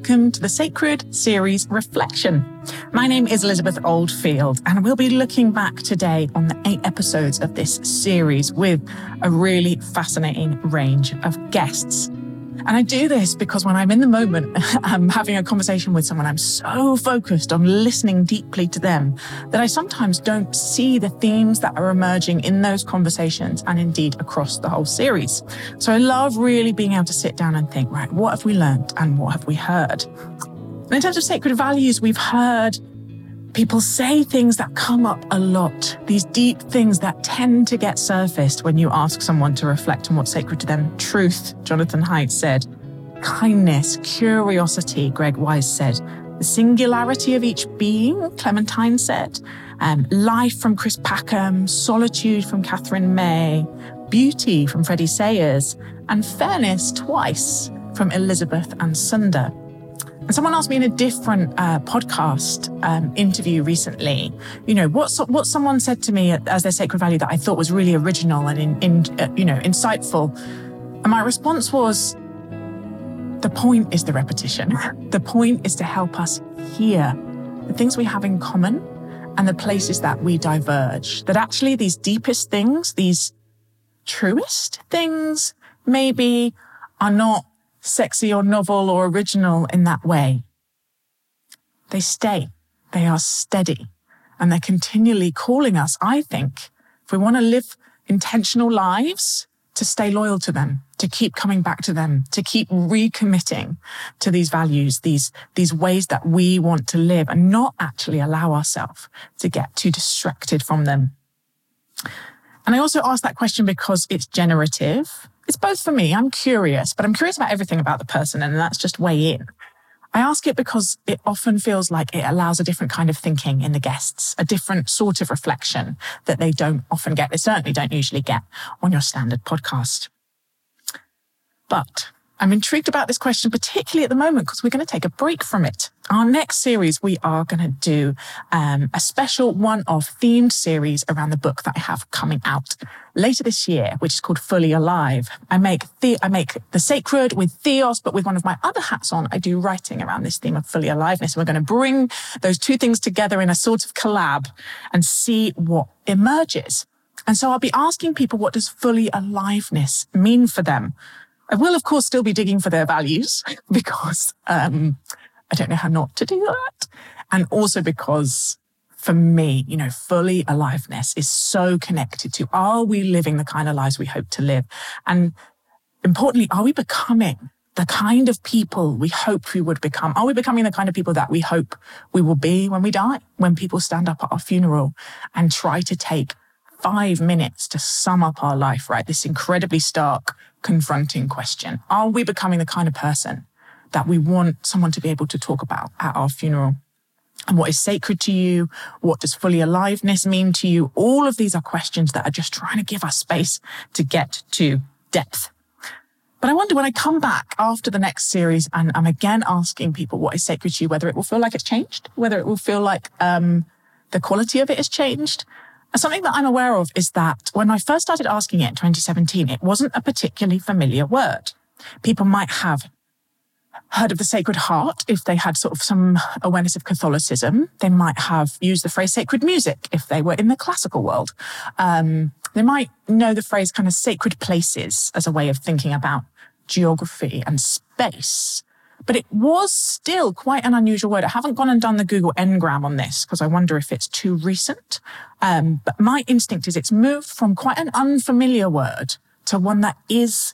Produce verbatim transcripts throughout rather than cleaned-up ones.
welcome to the Sacred Series Reflection. My name is Elizabeth Oldfield, and we'll be looking back today on the eight episodes of this series with a really fascinating range of guests. And I do this because when I'm in the moment, I'm having a conversation with someone, I'm so focused on listening deeply to them that I sometimes don't see the themes that are emerging in those conversations and indeed across the whole series. So I love really being able to sit down and think, right, what have we learned and what have we heard? And in terms of sacred values, we've heard people say things that come up a lot, these deep things that tend to get surfaced when you ask someone to reflect on what's sacred to them. Truth, Jonathan Haidt said. Kindness, curiosity, Greg Wise said. The singularity of each being, Clementine said. Um, life from Chris Packham, solitude from Catherine May, beauty from Freddie Sayers, and fairness twice from Elizabeth and Sunda. And someone asked me in a different uh, podcast um, interview recently, you know, what what someone said to me as their sacred value that I thought was really original and in, in uh, you know insightful. And my response was, the point is the repetition. The point is to help us hear the things we have in common and the places that we diverge. That actually these deepest things, these truest things, maybe are not sexy or novel or original in that way. They stay, they are steady, and they're continually calling us, I think, if we want to live intentional lives, to stay loyal to them, to keep coming back to them, to keep recommitting to these values, these, these ways that we want to live and not actually allow ourselves to get too distracted from them. And I also ask that question because it's generative. It's both for me. I'm curious, but I'm curious about everything about the person, and that's just way in. I ask it because it often feels like it allows a different kind of thinking in the guests, a different sort of reflection that they don't often get. They certainly don't usually get on your standard podcast. But I'm intrigued about this question, particularly at the moment, because we're going to take a break from it. Our next series, we are going to do um, a special one-off themed series around the book that I have coming out later this year, which is called Fully Alive. I make the I make the sacred with Theos, but with one of my other hats on, I do writing around this theme of fully aliveness. We're going to bring those two things together in a sort of collab and see what emerges. And so I'll be asking people, what does fully aliveness mean for them? I will, of course, still be digging for their values because um, I don't know how not to do that. And also because for me, you know, fully aliveness is so connected to, are we living the kind of lives we hope to live? And importantly, are we becoming the kind of people we hope we would become? Are we becoming the kind of people that we hope we will be when we die? When people stand up at our funeral and try to take five minutes to sum up our life, right? This incredibly stark, confronting question. Are we becoming the kind of person that we want someone to be able to talk about at our funeral? And what is sacred to you? What does fully aliveness mean to you? All of these are questions that are just trying to give us space to get to depth. But I wonder when I come back after the next series and I'm again asking people what is sacred to you, whether it will feel like it's changed, whether it will feel like um, the quality of it has changed. Something that I'm aware of is that when I first started asking it in twenty seventeen, it wasn't a particularly familiar word. People might have heard of the Sacred Heart if they had sort of some awareness of Catholicism. They might have used the phrase sacred music if they were in the classical world. Um, they might know the phrase kind of sacred places as a way of thinking about geography and space. But it was still quite an unusual word. I haven't gone and done the Google Ngram on this because I wonder if it's too recent. Um, but my instinct is it's moved from quite an unfamiliar word to one that is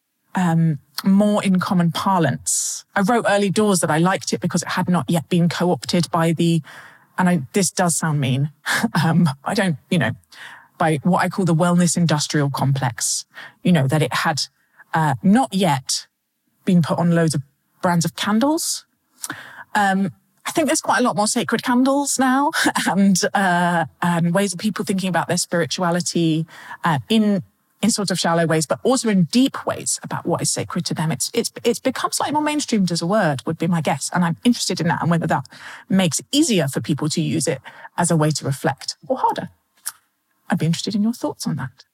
um, more in common parlance. I wrote early doors that I liked it because it had not yet been co-opted by the, and I, this does sound mean, um, I don't, you know, by what I call the wellness industrial complex, you know, that it had uh, not yet been put on loads of brands of candles. Um, I think there's quite a lot more sacred candles now and, uh, and ways of people thinking about their spirituality uh, in in sort of shallow ways, but also in deep ways about what is sacred to them. It's it's it's become slightly more mainstreamed as a word, would be my guess. And I'm interested in that and whether that makes it easier for people to use it as a way to reflect or harder. I'd be interested in your thoughts on that.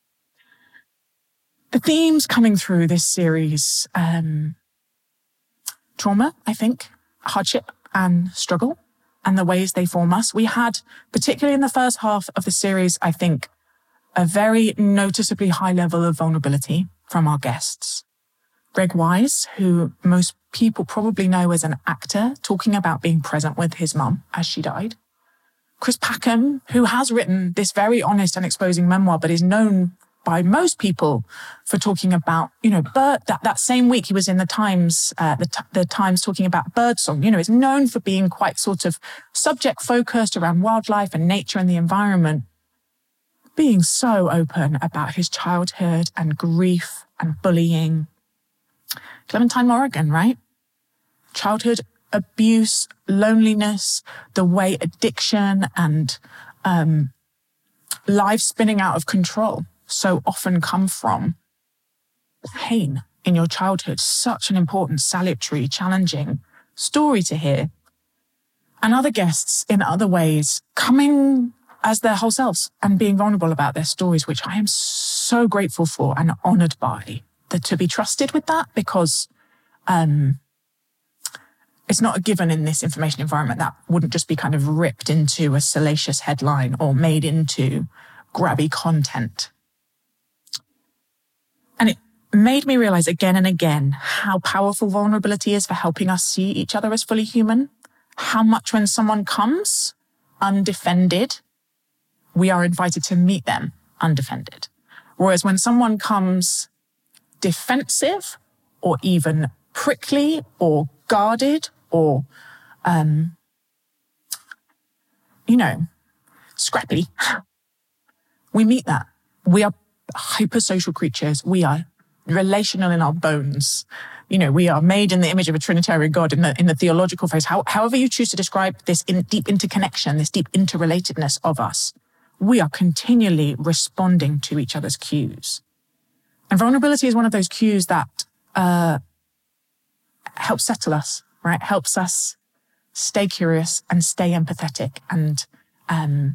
The themes coming through this series, um, trauma, I think, hardship and struggle and the ways they form us. We had, particularly in the first half of the series, I think, a very noticeably high level of vulnerability from our guests. Greg Wise, who most people probably know as an actor, talking about being present with his mum as she died. Chris Packham, who has written this very honest and exposing memoir, but is known by most people for talking about, you know, bird, that, that same week he was in the Times, uh, the, the Times talking about birdsong, you know, is known for being quite sort of subject focused around wildlife and nature and the environment, being so open about his childhood and grief and bullying. Clementine Morrigan, right? Childhood abuse, loneliness, the way addiction and um, life spinning out of control so often come from pain in your childhood. Such an important, salutary, challenging story to hear. And other guests in other ways coming as their whole selves and being vulnerable about their stories, which I am so grateful for and honored by, that to be trusted with that, because um, it's not a given in this information environment. That wouldn't just be kind of ripped into a salacious headline or made into grabby content. And it made me realize again and again how powerful vulnerability is for helping us see each other as fully human. How much when someone comes undefended, we are invited to meet them undefended. Whereas when someone comes defensive or even prickly or guarded or, um, you know, scrappy, we meet that. We are hypersocial creatures. We are relational in our bones. You know, we are made in the image of a Trinitarian God in the, in the theological phrase. How, however you choose to describe this in deep interconnection, this deep interrelatedness of us, we are continually responding to each other's cues. And vulnerability is one of those cues that uh, helps settle us, right? Helps us stay curious and stay empathetic and um,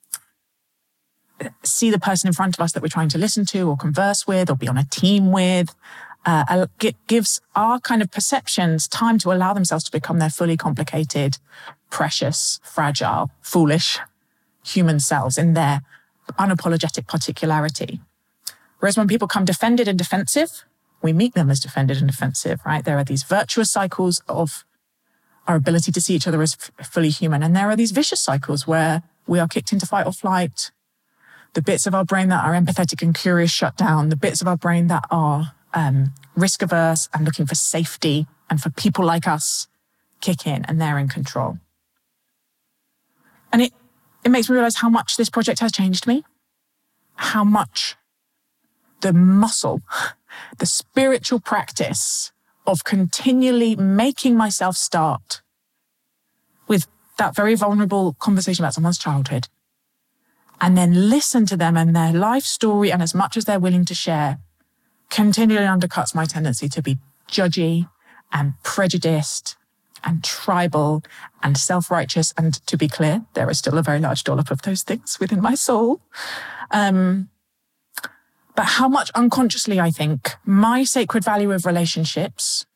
see the person in front of us that we're trying to listen to or converse with or be on a team with. Uh, it gives our kind of perceptions time to allow themselves to become their fully complicated, precious, fragile, foolish human selves in their unapologetic particularity. Whereas when people come defended and defensive, we meet them as defended and defensive, right? There are these virtuous cycles of our ability to see each other as f- fully human. And there are these vicious cycles where we are kicked into fight or flight. The bits of our brain that are empathetic and curious shut down. The bits of our brain that are um, risk averse and looking for safety and for people like us kick in, and they're in control. And it, it makes me realize how much this project has changed me, how much the muscle, the spiritual practice of continually making myself start with that very vulnerable conversation about someone's childhood, and then listen to them and their life story, and as much as they're willing to share, continually undercuts my tendency to be judgy and prejudiced and tribal and self-righteous. And to be clear, there is still a very large dollop of those things within my soul. Um, but how much unconsciously, I think, my sacred value of relationships,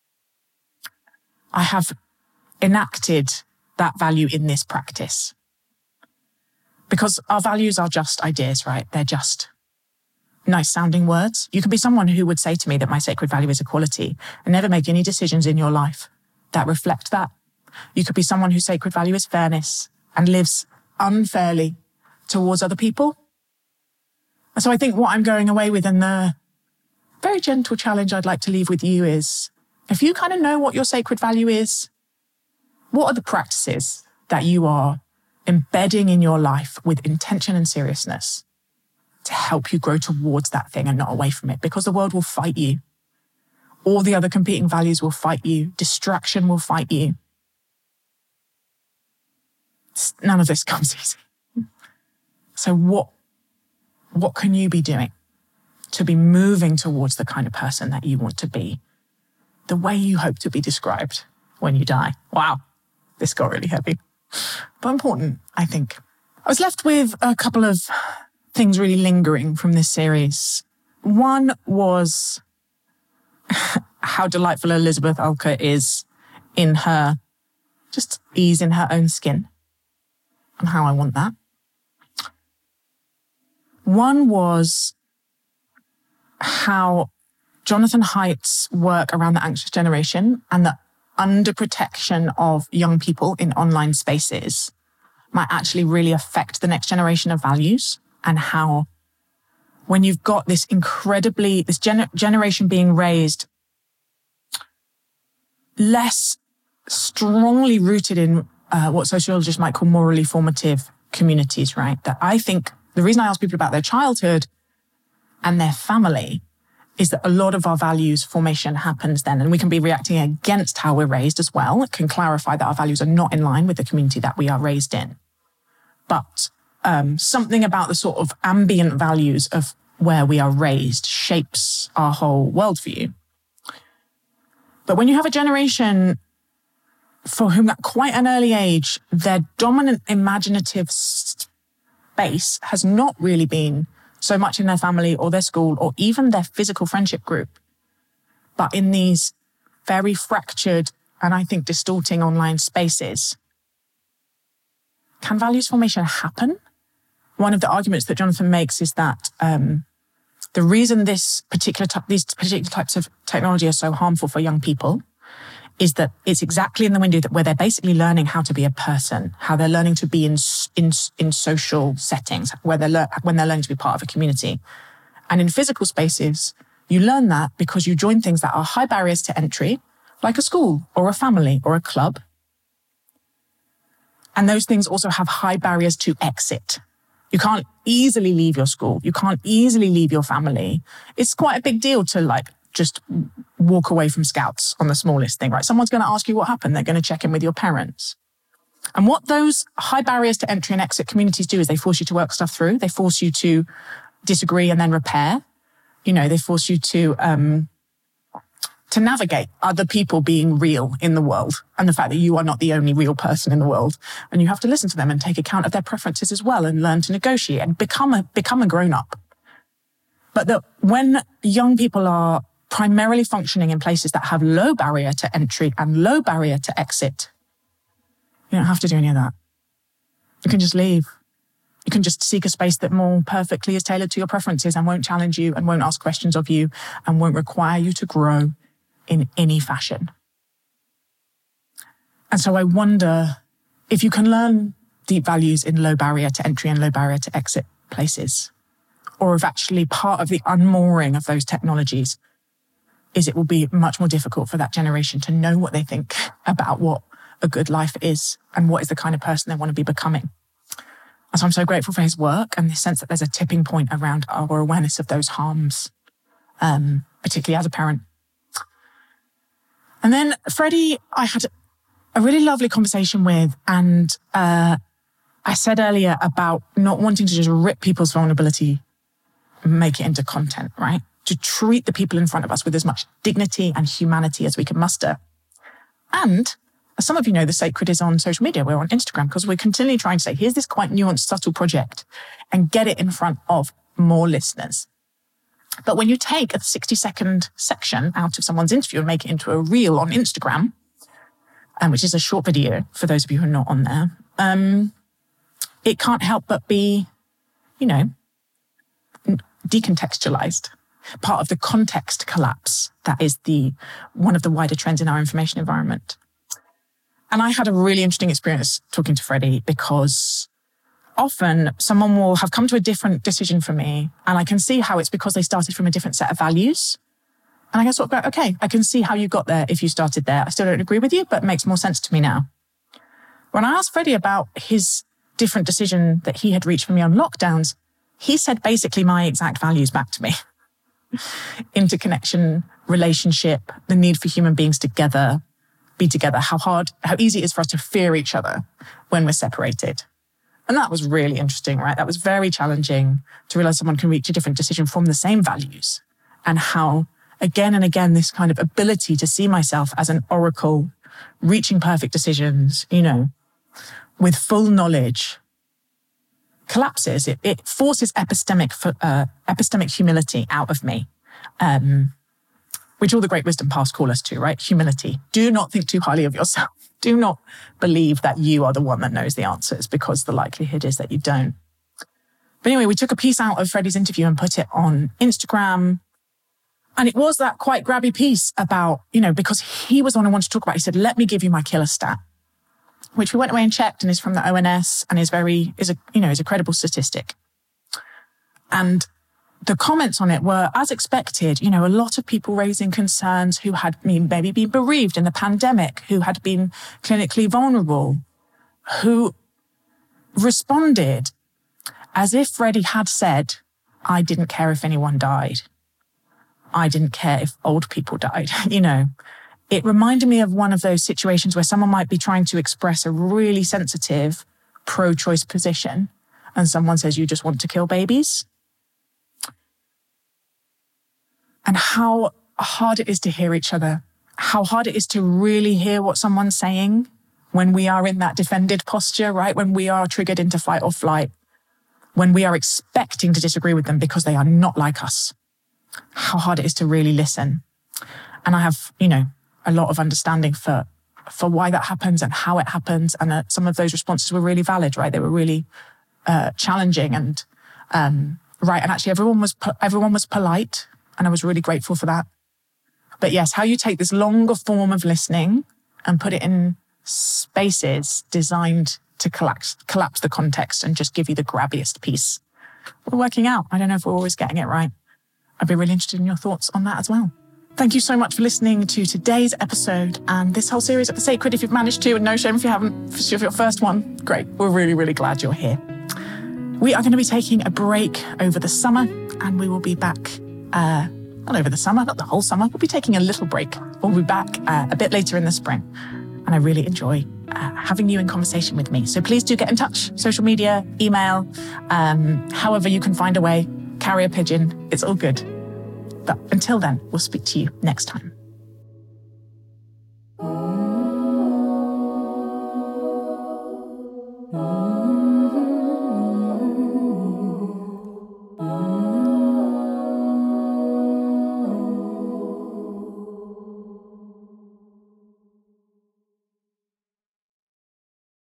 I have enacted that value in this practice. Because our values are just ideas, right? They're just nice sounding words. You can be someone who would say to me that my sacred value is equality and never make any decisions in your life that reflect that. You could be someone whose sacred value is fairness and lives unfairly towards other people. And so I think what I'm going away with, and the very gentle challenge I'd like to leave with you, is if you kind of know what your sacred value is, what are the practices that you are embedding in your life with intention and seriousness to help you grow towards that thing and not away from it? Because the world will fight you. All the other competing values will fight you. Distraction will fight you. None of this comes easy. So what, what can you be doing to be moving towards the kind of person that you want to be, the way you hope to be described when you die? Wow, this got really heavy, but important, I think. I was left with a couple of things really lingering from this series. One was how delightful Elizabeth Alker is in her just ease in her own skin and how I want that. One was how Jonathan Haidt's work around the anxious generation and the underprotection of young people in online spaces might actually really affect the next generation of values, and how when you've got this incredibly, this gener- generation being raised less strongly rooted in uh, what sociologists might call morally formative communities, right? That I think the reason I ask people about their childhood and their family is that a lot of our values formation happens then, and we can be reacting against how we're raised as well. It can clarify that our values are not in line with the community that we are raised in. But um, something about the sort of ambient values of where we are raised shapes our whole worldview. But when you have a generation for whom at quite an early age, their dominant imaginative space has not really been so much in their family or their school or even their physical friendship group, but in these very fractured and I think distorting online spaces, can values formation happen? One of the arguments that Jonathan makes is that um, the reason this particular t- these particular types of technology are so harmful for young people is that it's exactly in the window that where they're basically learning how to be a person, how they're learning to be in in in social settings, where they're le- when they're learning to be part of a community. And in physical spaces, you learn that because you join things that are high barriers to entry, like a school or a family or a club. And those things also have high barriers to exit. You can't easily leave your school. You can't easily leave your family. It's quite a big deal to like just walk away from Scouts on the smallest thing, right? Someone's going to ask you what happened. They're going to check in with your parents. And what those high barriers to entry and exit communities do is they force you to work stuff through. They force you to disagree and then repair. You know, they force you to, um, to navigate other people being real in the world and the fact that you are not the only real person in the world. And you have to listen to them and take account of their preferences as well and learn to negotiate and become a, become a grown-up. But that when young people are primarily functioning in places that have low barrier to entry and low barrier to exit, you don't have to do any of that. You can just leave. You can just seek a space that more perfectly is tailored to your preferences and won't challenge you and won't ask questions of you and won't require you to grow in any fashion. And so I wonder if you can learn deep values in low barrier to entry and low barrier to exit places, or if actually part of the unmooring of those technologies is it will be much more difficult for that generation to know what they think about what a good life is and what is the kind of person they want to be becoming. And so I'm so grateful for his work and the sense that there's a tipping point around our awareness of those harms, um, particularly as a parent. And then Freddie, I had a really lovely conversation with, and uh, I said earlier about not wanting to just rip people's vulnerability and make it into content, right? To treat the people in front of us with as much dignity and humanity as we can muster. And as some of you know, The Sacred is on social media. We're on Instagram because we're continually trying to say, here's this quite nuanced, subtle project and get it in front of more listeners. But when you take a sixty second section out of someone's interview and make it into a reel on Instagram, um, which is a short video for those of you who are not on there, um, it can't help but be, you know, decontextualized. Part of the context collapse that is the one of the wider trends in our information environment. And I had a really interesting experience talking to Freddie because often someone will have come to a different decision from me and I can see how it's because they started from a different set of values. And I can sort of go, okay, I can see how you got there if you started there. I still don't agree with you, but it makes more sense to me now. When I asked Freddie about his different decision that he had reached for me on lockdowns, he said basically my exact values back to me. Interconnection, relationship, the need for human beings together, be together, how hard, how easy it is for us to fear each other when we're separated. And that was really interesting, right? That was very challenging to realize someone can reach a different decision from the same values and how again and again, this kind of ability to see myself as an oracle, reaching perfect decisions, you know, with full knowledge collapses. It, it forces epistemic, uh, epistemic humility out of me, um, which all the great wisdom paths call us to, right? Humility. Do not think too highly of yourself. do not believe that you are the one that knows the answers, because the likelihood is that you don't. But anyway, we took a piece out of Freddie's interview and put it on Instagram. And it was that quite grabby piece about, you know, because he was the one I wanted to talk about. He said, let me give you my killer stat, which we went away and checked and is from the O N S and is very, is a, you know, is a credible statistic. And the comments on it were, as expected, you know, a lot of people raising concerns who had maybe been bereaved in the pandemic, who had been clinically vulnerable, who responded as if Freddie had said, I didn't care if anyone died. I didn't care if old people died, you know. It reminded me of one of those situations where someone might be trying to express a really sensitive pro-choice position and someone says, you just want to kill babies. And how hard it is to hear each other, how hard it is to really hear what someone's saying when we are in that defended posture, right? When we are triggered into fight or flight, when we are expecting to disagree with them because they are not like us, how hard it is to really listen. And I have, you know, a lot of understanding for, for why that happens and how it happens. And uh, some of those responses were really valid, right? They were really uh, challenging and, um, right. And actually everyone was, everyone was polite. And I was really grateful for that. But yes, how you take this longer form of listening and put it in spaces designed to collapse, collapse the context and just give you the grabbiest piece. We're working out. I don't know if we're always getting it right. I'd be really interested in your thoughts on that as well. Thank you so much for listening to today's episode and this whole series of The Sacred. If you've managed to, and no shame if you haven't, if it's your first one, great. We're really, really glad you're here. We are going to be taking a break over the summer and we will be back Uh, not over the summer, not the whole summer. We'll be taking a little break. We'll be back uh, a bit later in the spring. And I really enjoy uh, having you in conversation with me. So please do get in touch. Social media, email, um, however you can find a way, carrier pigeon. It's all good. But until then, we'll speak to you next time.